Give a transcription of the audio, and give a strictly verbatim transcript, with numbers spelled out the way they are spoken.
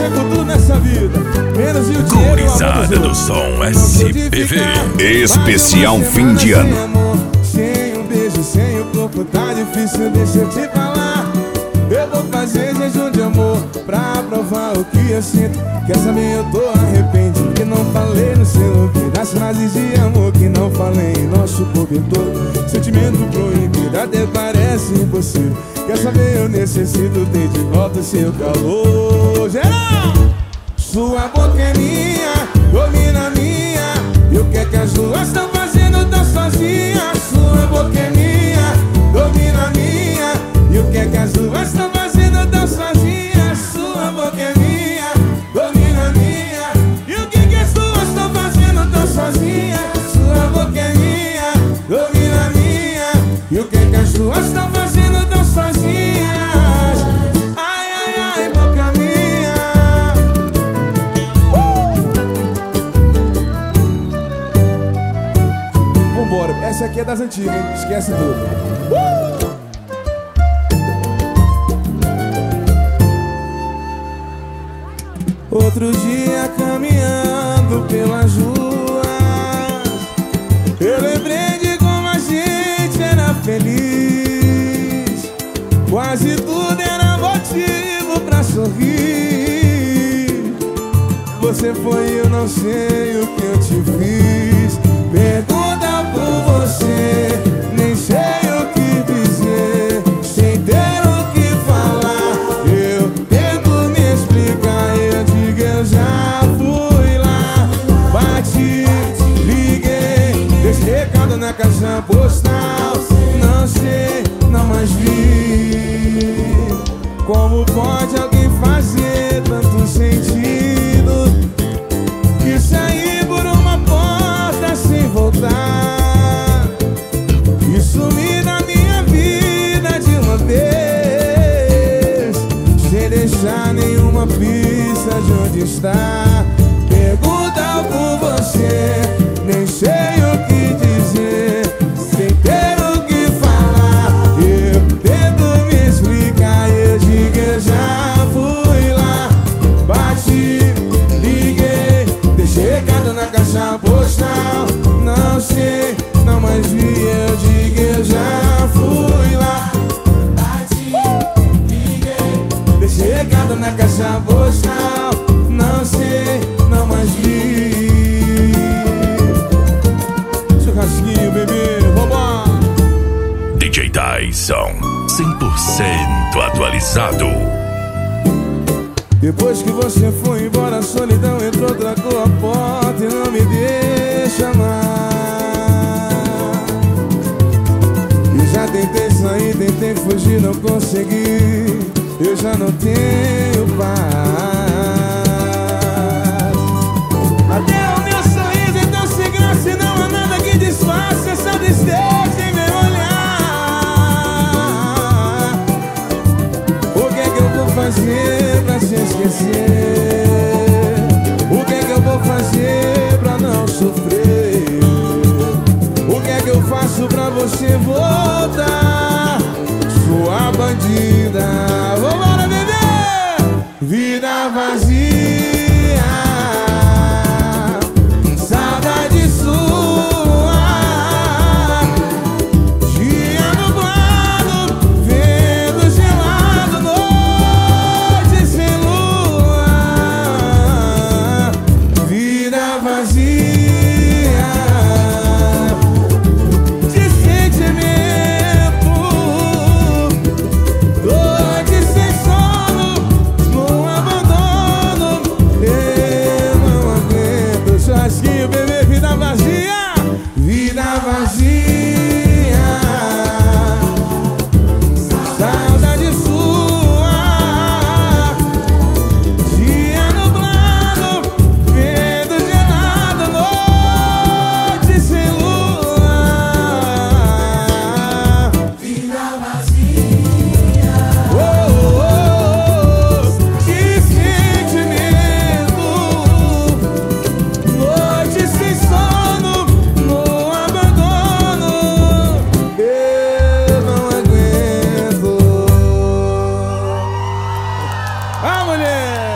chego tudo nessa vida, menos e o dinheiro. Gurizada do som S P V. Especial fim de ano. Sem um beijo, sem o corpo tá difícil, deixa eu te falar. Eu vou fazer jejum de amor pra provar o que eu sinto. Quer saber, eu tô arrependido que não falei no seu ouvido das frases de amor que não falei em nosso cobertor. Sentimento proibido até parece impossível. Quer saber, eu necessito ter de volta o seu calor. Geral! Sua boca é minha, domina a minha. E o que é que as duas estão fazendo tão sozinhas? Sua boca é minha, domina a minha. E o que é que as duas estão fazendo tão sozinhas? Sua boca é minha, domina a minha. E o que é que as duas estão fazendo tão sozinhas? Sua boca é minha, domina a minha. E o que é que as duas estão fazendo tão sozinhas? Ai, ai, ai, boca minha. uh! Vambora, essa aqui é das antigas, hein? Esquece tudo. uh! Outro dia caminhando pelas ruas, eu lembrei de como a gente era feliz. Quase tudo era motivo pra sorrir. Você foi e eu não sei o que eu te fiz. Pergunta por você, nem sei o que dizer. Sem ter o que falar, eu tento me explicar. Eu digo, eu já fui lá, bati, liguei, deixei recado na caixa postal. Não sei, não mais vi. Como pode alguém fazer tanto sentido e sair por uma porta sem voltar e sumir da minha vida de uma vez, sem deixar nenhuma pista de onde está? Pergunta por você, nem sei o que dizer. Sem ter o que falar, eu tento me explicar. Eu digo, eu já fui lá, bati, liguei, deixei recado na caixa postal. Não sei, não mais vi. Eu digo, eu já fui lá, bati, liguei, deixei recado na caixa postal. Não sei, não mais vi. Churrasquinho, bebê, vambora. D J Tyson, cem por cento atualizado. Depois que você foi embora, a solidão entrou, trancou a porta e não me deixa mais. E já tentei sair, tentei fugir, não consegui. Eu já não tenho paz. Até o meu sorriso é tão sem graça e não há nada que disfarce essa tristeza em meu olhar. O que é que eu vou fazer pra se esquecer? O que é que eu vou fazer pra não sofrer? O que é que eu faço pra você voltar? Sua bandida, vambora, bebê! Vida vazia, saudade sua. Dia nublado, vento gelado, noite sem lua. Vida vazia de sentimento, noite sem sono, no abandono. Eu não aguento. Churrasquinho, bebê, vida vazia, vida vazia, saudade sua. Dia nublado, vento gelado, noite sem lua. Vida vazia, oh, oh, oh, que sentimento, noite sem sono, no abandono. Eu não aguento. Ah, mulher!